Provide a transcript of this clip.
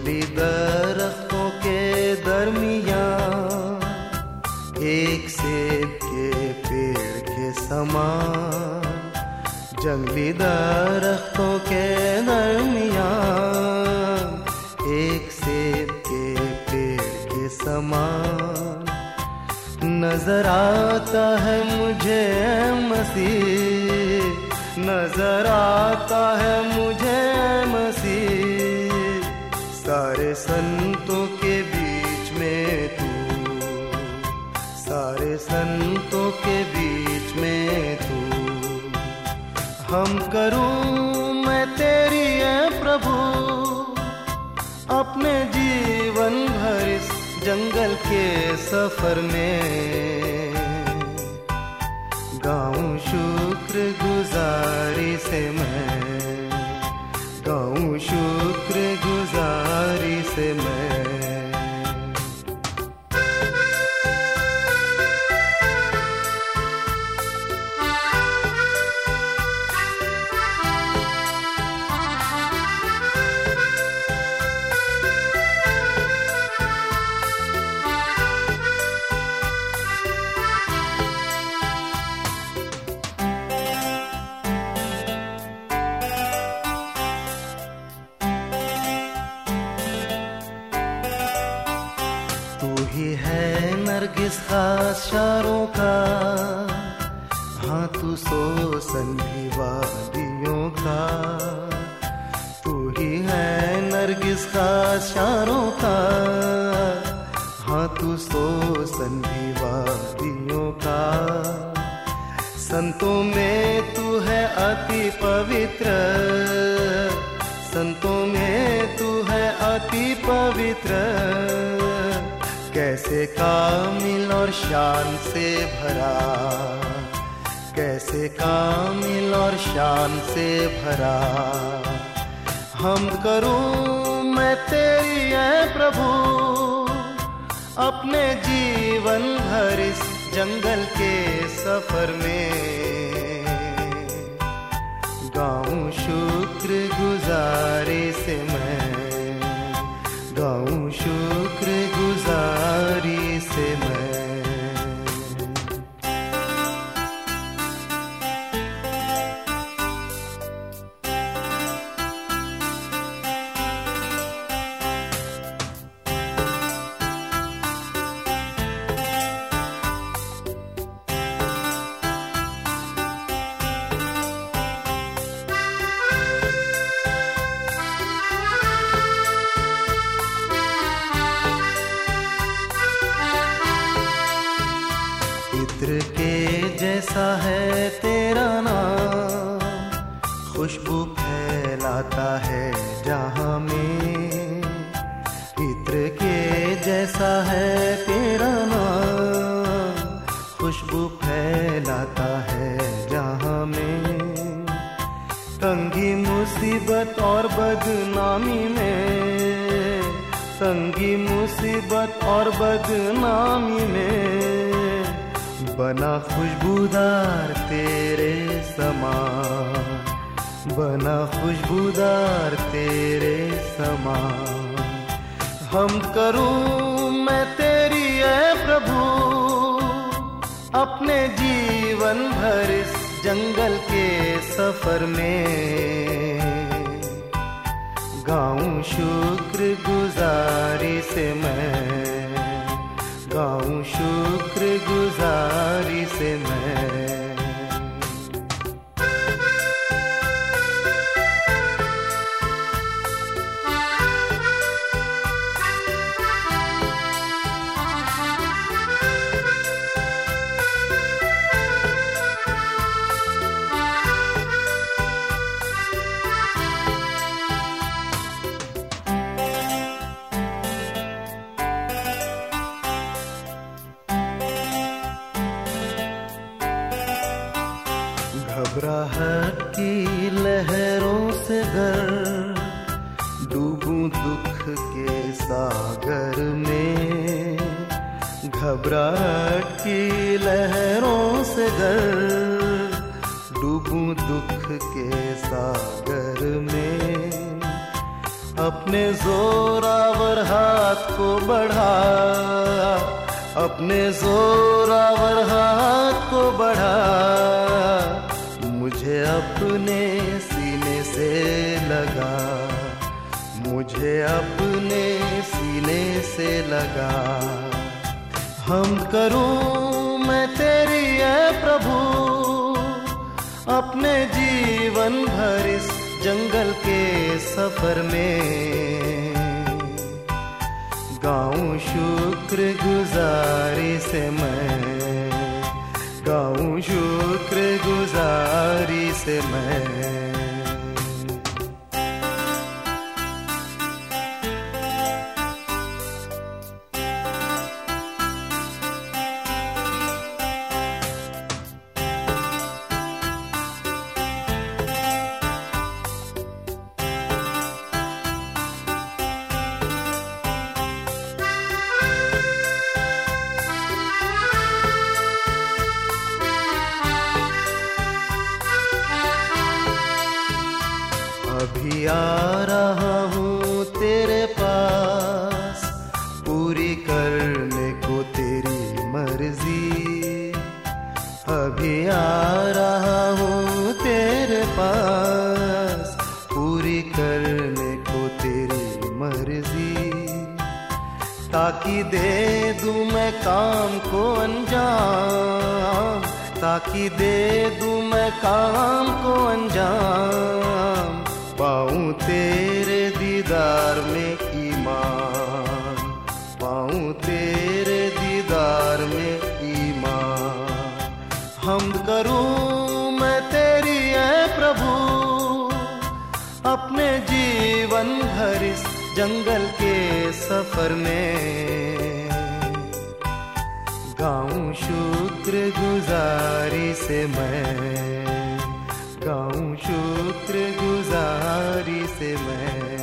जंगली दरख्तों के दरमियान एक सेब के पेड़ के समान, जंगली दरख्तों के दरमियान एक सेब के पेड़ के समान नजर आता है मुझे मसीह, नजर आता है मुझे मसीह। सारे संतों के बीच में तू, सारे संतों के बीच में तू। हम करूं मैं तेरी है प्रभु, अपने जीवन भर इस जंगल के सफर में गाऊं शुक्र गुजारी से मैं, गाऊं शुक्र गुजारी से मैं। तू ही है नरगिस खास शारों का, हाँ तू सोसन भी वादियों का। तू ही है नरगिस खास शारों का, हाँ तू सोसन भी वादियों का। संतों में तू है अति पवित्र, संतों में तू है अति पवित्र। कैसे कामिल और शान से भरा, कैसे कामिल और शान से भरा। हम करूं मैं तेरी है प्रभु, अपने जीवन भर इस जंगल के सफर में गाऊं शुक्र गुजारी से मैं, गाऊं शुक्र गुजारी से मैं। इत्र के जैसा है तेरा नाम, खुशबू फैलाता है जहां में। इत्र के जैसा है तेरा नाम, खुशबू फैलाता है जहां में। तंगी मुसीबत और बदनामी में, तंगी मुसीबत और बदनामी में बना खुशबूदार तेरे समान, बना खुशबूदार तेरे समान। हम करूं मैं तेरी है प्रभु, अपने जीवन भर इस जंगल के सफर में गाऊं शुक्र गुजारी से मैं, गाऊं शुक्र गुजारी से मैं। घबराहट की लहरों से घर डूबूं दुख के सागर में। घबराहट की लहरों से घर डूबूं दुख के सागर में। अपने जोरावर हाथ को बढ़ा, अपने जोरावर हाथ को बढ़ा, मुझे अपने सीने से लगा, मुझे अपने सीने से लगा। हम करूं मैं तेरी है प्रभु, अपने जीवन भर इस जंगल के सफर में गाऊं शुक्र गुजारी से मैं, गाऊं शुक्र गुजारी से मैं। अभी आ रहा हूँ तेरे पास, पूरी करने को तेरी मर्जी। अभी आ रहा हूँ तेरे पास, पूरी करने को तेरी मर्जी। ताकि दे दूँ मैं काम को अंजाम, ताकि दे दूँ मैं काम को अंजाम। पाऊं तेरे दीदार में ईमान, पाऊं तेरे दीदार में ईमान। हमद करूं मैं तेरी है प्रभु, अपने जीवन भर इस जंगल के सफर में गाऊं शुक्र गुजारी से मैं, गाऊं शुक्र गुजारी से मैं।